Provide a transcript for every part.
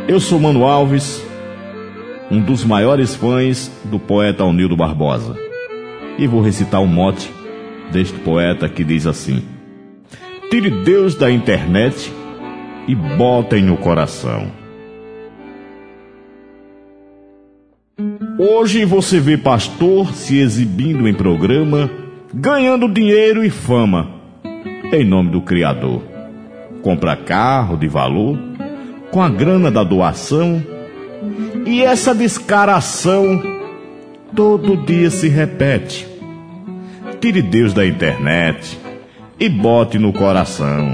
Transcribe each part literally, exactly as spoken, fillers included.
Eu sou Mano Alves, um dos maiores fãs do poeta Aunildo Barbosa, e vou recitar um mote deste poeta que diz assim: tire Deus da internet e botem no coração. Hoje você vê pastor se exibindo em programa, ganhando dinheiro e fama, em nome do Criador. Compra carro de valor, com a grana da doação, e essa descaração todo dia se repete. Tire Deus da internet e bote no coração.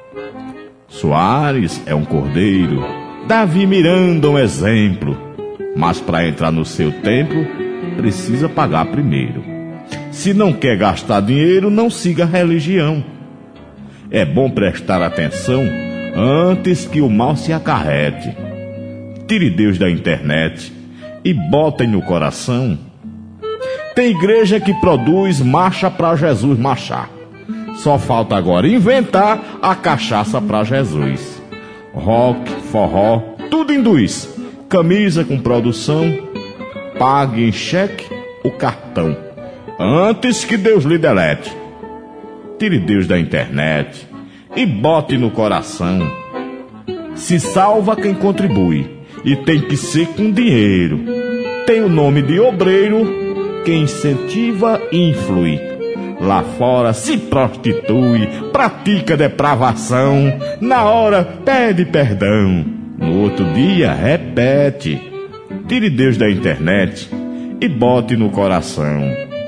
Soares é um cordeiro, Davi Miranda um exemplo, mas para entrar no seu templo precisa pagar primeiro. Se não quer gastar dinheiro, não siga a religião. É bom prestar atenção antes que o mal se acarrete. Tire Deus da internet e botem no coração. Tem igreja que produz marcha para Jesus marchar. Só falta agora inventar a cachaça para Jesus. Rock, forró, tudo induz. Camisa com produção, pague em cheque o cartão, antes que Deus lhe delete. Tire Deus da internet e bote no coração. Se salva quem contribui, e tem que ser com dinheiro. Tem o nome de obreiro, quem incentiva e influi. Lá fora se prostitui, pratica depravação. Na hora pede perdão, no outro dia repete. Tire Deus da internet e bote no coração.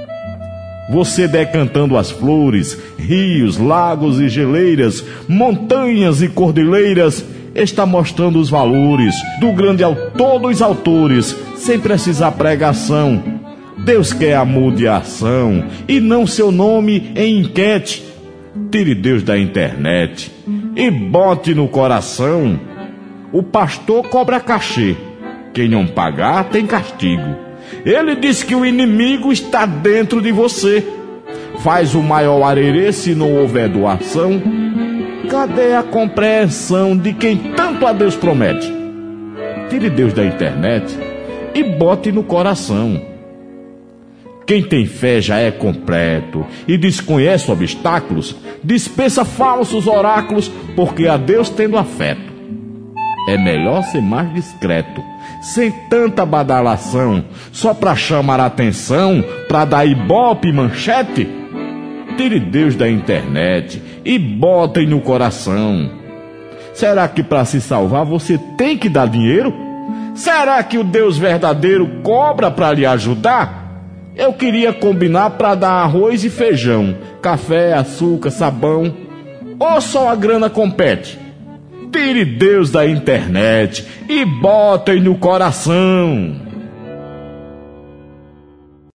Você decantando as flores, rios, lagos e geleiras, montanhas e cordilheiras, está mostrando os valores do grande autor dos autores, sem precisar pregação. Deus quer amor de ação e não seu nome em enquete. Tire Deus da internet e bote no coração. O pastor cobra cachê, quem não pagar tem castigo. Ele diz que o inimigo está dentro de você. Faz o maior arerê se não houver doação. Cadê a compreensão de quem tanto a Deus promete? Tire Deus da internet e bote no coração. Quem tem fé já é completo e desconhece obstáculos, dispensa falsos oráculos, porque a Deus tendo afeto. É melhor ser mais discreto, sem tanta badalação, só pra chamar a atenção, pra dar ibope e manchete. Tire Deus da internet e botem no coração. Será que para se salvar você tem que dar dinheiro? Será que o Deus verdadeiro cobra para lhe ajudar? Eu queria combinar para dar arroz e feijão, café, açúcar, sabão. Ou só a grana compete? Tire Deus da internet e botem no coração.